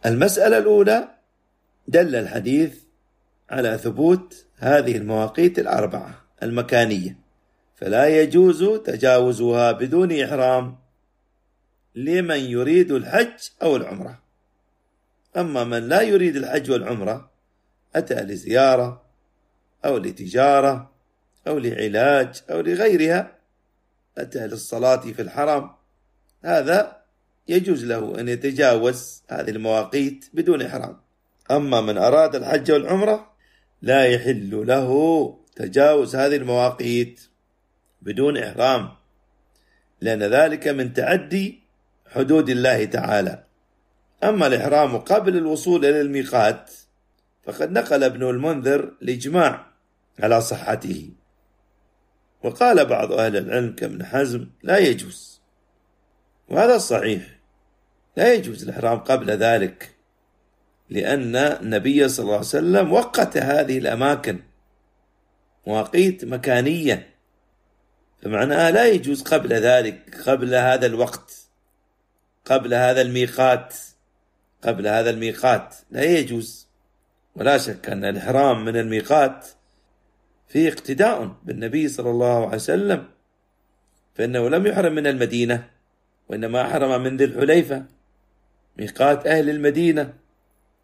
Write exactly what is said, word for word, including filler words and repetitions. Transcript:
المسألة الأولى: دل الحديث على ثبوت هذه المواقيت الأربعة المكانية، فلا يجوز تجاوزها بدون إحرام لمن يريد الحج أو العمرة. أما من لا يريد الحج والعمرة، أتى لزيارة أو لتجارة أو لعلاج أو لغيرها، أتى للصلاة في الحرم، هذا يجوز له أن يتجاوز هذه المواقيت بدون إحرام. أما من أراد الحج والعمرة لا يحل له تجاوز هذه المواقيت بدون إحرام، لأن ذلك من تعدي حدود الله تعالى. أما الإحرام قبل الوصول إلى الميقات فقد نقل ابن المنذر الإجماع على صحته، وقال بعض أهل العلم كابن حزم لا يجوز، وهذا الصحيح، لا يجوز الإحرام قبل ذلك، لأن النبي صلى الله عليه وسلم وقت هذه الأماكن مواقيت مكانية، فمعناها لا يجوز قبل ذلك، قبل هذا الوقت، قبل هذا الميقات، قبل هذا الميقات لا يجوز. ولا شك أن الإحرام من الميقات فيه اقتداء بالنبي صلى الله عليه وسلم، فإنه لم يحرم من المدينة، وإنما حرم من ذي الحليفة ميقات أهل المدينة،